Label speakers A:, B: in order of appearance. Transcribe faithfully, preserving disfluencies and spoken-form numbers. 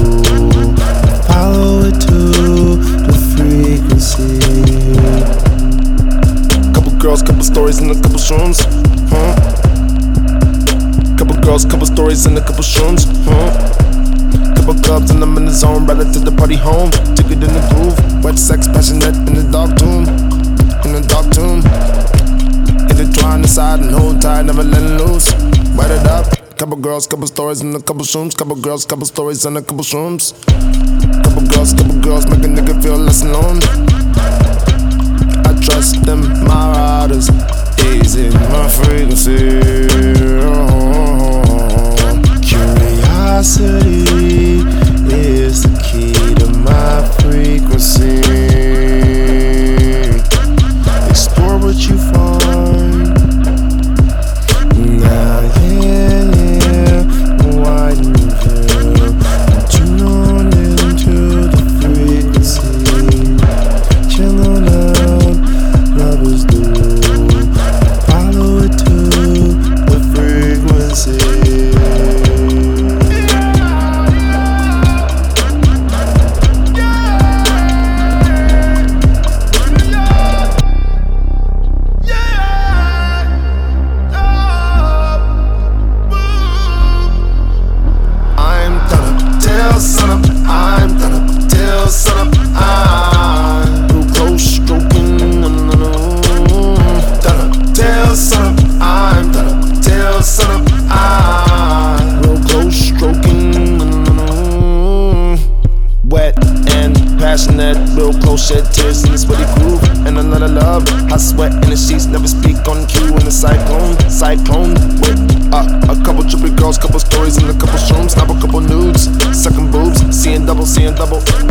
A: Follow it to the frequency.
B: Couple girls, couple stories, and a couple shrooms. Huh? Couple girls, couple stories, and a couple shrooms. Huh? Couple clubs, and I'm in the zone. Right to the party home. Took it in the groove. Wet sex, passionate in the dark tomb. In the dark tomb. Intertwined inside and hold tight, never letting loose. Wet it up. Couple girls, couple stories, and a couple shrooms. Couple girls, couple stories, and a couple shrooms. Couple girls, couple girls, make a nigga feel less alone. I trust them, my riders, easy, my frequency.
A: Curiosity is the key to my frequency. Explore what you find. Now, yeah, yeah, widen your view. Tune on into the frequency. Chill on out, lovers do. Follow it to the frequency.
B: Sun up, I'm done up till sun up. I'm real close stroking. No, no, no, done up till sun up. I'm done up till sun up. I'm real close stroking. No, no, no, wet and passionate, real close, shed tears in this sweaty groove. And another love, I sweat in the sheets, never speak on cue in the cyclone, cyclone with uh, a couple trippy girls, couple stories, and a couple shrooms, snap a couple nudes, sucking boobs, seeing double, seeing double.